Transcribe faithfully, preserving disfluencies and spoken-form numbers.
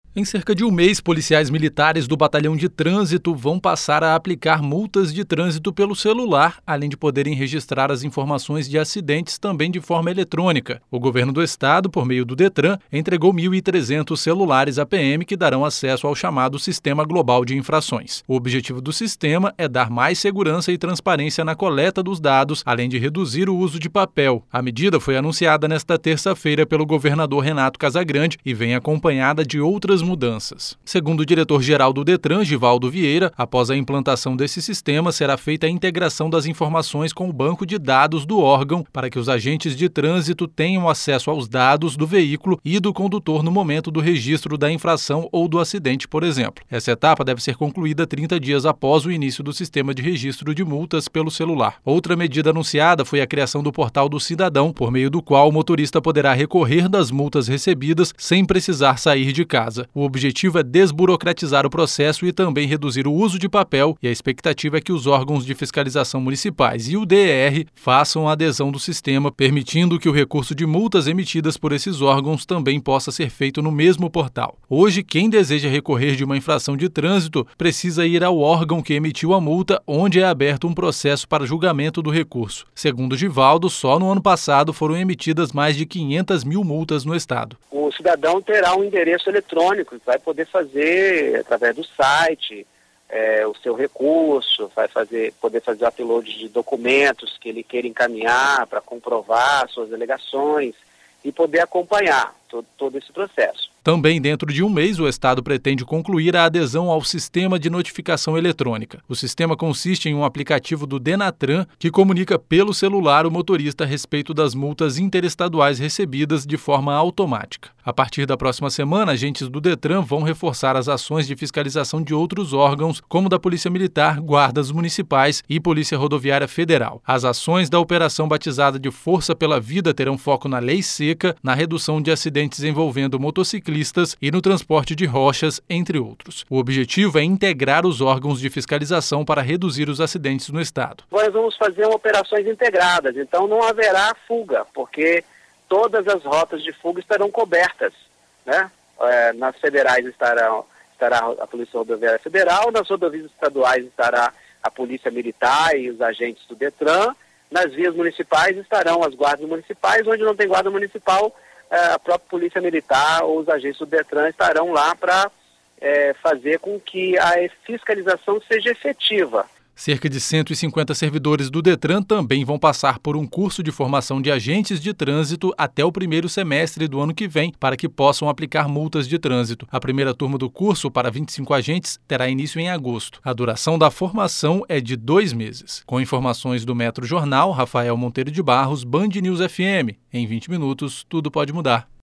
Em cerca de um mês, policiais militares do Batalhão de Trânsito vão passar a aplicar multas de trânsito pelo celular, além de poderem registrar as informações de acidentes também de forma eletrônica. O governo do estado, por meio do Detran, entregou mil e trezentos celulares à P M que darão acesso ao chamado Sistema Global de Infrações. O objetivo do sistema é dar mais segurança e transparência na coleta dos dados, além de reduzir o uso de papel. A medida foi anunciada nesta terça-feira pelo governador Renato Casagrande e vem acompanhada de outras mudanças. Segundo o diretor-geral do Detran, Givaldo Vieira, após a implantação desse sistema, será feita a integração das informações com o banco de dados do órgão para que os agentes de trânsito tenham acesso aos dados do veículo e do condutor no momento do registro da infração ou do acidente, por exemplo. Essa etapa deve ser concluída trinta dias após o início do sistema de registro de multas pelo celular. Outra medida anunciada foi a criação do Portal do Cidadão, por meio do qual o motorista poderá recorrer das multas recebidas sem precisar sair de casa. O objetivo é desburocratizar o processo e também reduzir o uso de papel, e a expectativa é que os órgãos de fiscalização municipais e o D E R façam a adesão do sistema, permitindo que o recurso de multas emitidas por esses órgãos também possa ser feito no mesmo portal. Hoje, quem deseja recorrer de uma infração de trânsito precisa ir ao órgão que emitiu a multa, onde é aberto um processo para julgamento do recurso. Segundo Givaldo, só no ano passado foram emitidas mais de quinhentas mil multas no estado. O cidadão terá um endereço eletrônico, vai poder fazer através do site é, o seu recurso, vai fazer, poder fazer o upload de documentos que ele queira encaminhar para comprovar suas alegações e poder acompanhar todo, todo esse processo. Também dentro de um mês, o Estado pretende concluir a adesão ao Sistema de Notificação Eletrônica. O sistema consiste em um aplicativo do Denatran que comunica pelo celular o motorista a respeito das multas interestaduais recebidas de forma automática. A partir da próxima semana, agentes do Detran vão reforçar as ações de fiscalização de outros órgãos, como da Polícia Militar, guardas municipais e Polícia Rodoviária Federal. As ações da operação batizada de Força pela Vida terão foco na lei seca, na redução de acidentes envolvendo motociclistas e no transporte de rochas, entre outros. O objetivo é integrar os órgãos de fiscalização para reduzir os acidentes no estado. Nós vamos fazer operações integradas, então não haverá fuga, porque todas as rotas de fuga estarão cobertas, né? É, nas federais estará, estará a Polícia Rodoviária Federal, nas rodovias estaduais estará a Polícia Militar e os agentes do Detran, nas vias municipais estarão as guardas municipais, onde não tem guarda municipal, a própria Polícia Militar ou os agentes do Detran estarão lá para é, fazer com que a fiscalização seja efetiva. Cerca de cento e cinquenta servidores do Detran também vão passar por um curso de formação de agentes de trânsito até o primeiro semestre do ano que vem, para que possam aplicar multas de trânsito. A primeira turma do curso, para vinte e cinco agentes, terá início em agosto. A duração da formação é de dois meses. Com informações do Metro Jornal, Rafael Monteiro de Barros, Band News F M. Em vinte minutos, tudo pode mudar.